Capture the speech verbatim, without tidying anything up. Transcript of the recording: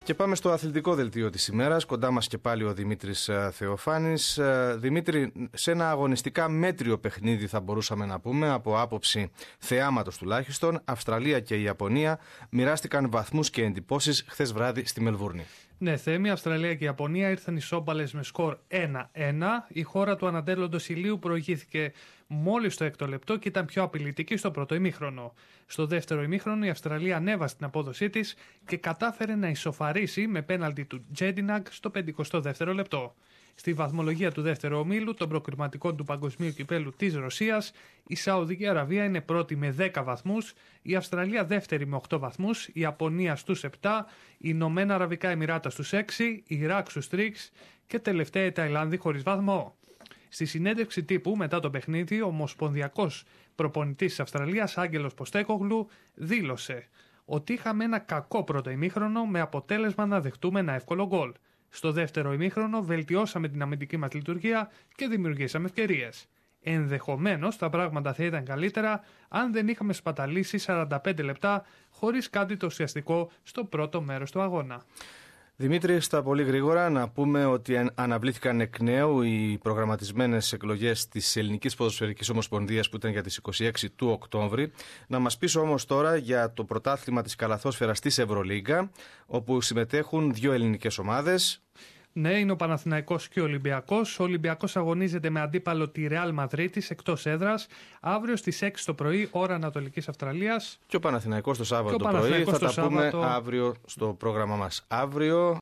Και πάμε στο αθλητικό δελτίο της ημέρας. Κοντά μας και πάλι ο Δημήτρης Θεοφάνης. Δημήτρη, σε ένα αγωνιστικά μέτριο παιχνίδι θα μπορούσαμε να πούμε, από άποψη θεάματος τουλάχιστον, Αυστραλία και η Ιαπωνία μοιράστηκαν βαθμούς και εντυπώσεις χθες βράδυ στη Μελβούρνη. Ναι, Θέμη, η Αυστραλία και η Ιαπωνία ήρθαν ισόπαλες με σκορ ένα ένα. Η χώρα του ανατέλλοντος ηλίου προηγήθηκε μόλις στο έκτο λεπτό και ήταν πιο απειλητική στο πρώτο ημίχρονο. Στο δεύτερο ημίχρονο η Αυστραλία ανέβασε την απόδοσή της και κατάφερε να ισοφαρίσει με πέναλτι του Τζέντιναγκ στο πενηκοστό δεύτερο λεπτό. Στη βαθμολογία του δεύτερου ομίλου των προκριματικών του Παγκοσμίου Κυπέλου της Ρωσίας, η Σαουδική Αραβία είναι πρώτη με δέκα βαθμούς, η Αυστραλία δεύτερη με οκτώ βαθμούς, η Ιαπωνία στους επτά, οι Ηνωμένα Αραβικά Εμιράτα στους έξι, η Ιράκ στους τρία και τελευταία η Ταϊλάνδη χωρίς βαθμό. Στη συνέντευξη τύπου μετά το παιχνίδι, ο ομοσπονδιακός προπονητής της Αυστραλίας, Άγγελος Ποστέκογλου, δήλωσε ότι είχαμε ένα κακό πρώτο ημίχρονο με αποτέλεσμα να δεχτούμε ένα εύκολο γκολ. Στο δεύτερο ημίχρονο βελτιώσαμε την αμυντική μας λειτουργία και δημιουργήσαμε ευκαιρίες. Ενδεχομένως τα πράγματα θα ήταν καλύτερα αν δεν είχαμε σπαταλήσει σαράντα πέντε λεπτά χωρίς κάτι το ουσιαστικό στο πρώτο μέρος του αγώνα. Δημήτρη, στα πολύ γρήγορα να πούμε ότι αναβλήθηκαν εκ νέου οι προγραμματισμένες εκλογές της Ελληνικής Ποδοσφαιρικής Ομοσπονδίας που ήταν για τις είκοσι έξι του Οκτώβρη. Να μας πεις όμως τώρα για το πρωτάθλημα της καλαθόσφαιρας της Ευρωλίγκα, όπου συμμετέχουν δύο ελληνικές ομάδες. Ναι, είναι ο Παναθηναϊκός και ο Ολυμπιακός. Ο Ολυμπιακός αγωνίζεται με αντίπαλο τη Ρεάλ Μαδρίτης εκτός έδρας αύριο στις έξι το πρωί, ώρα Ανατολικής Αυστραλίας. Και ο Παναθηναϊκός το Σάββατο το πρωί. Θα τα πούμε αύριο στο πρόγραμμα μας. Αύριο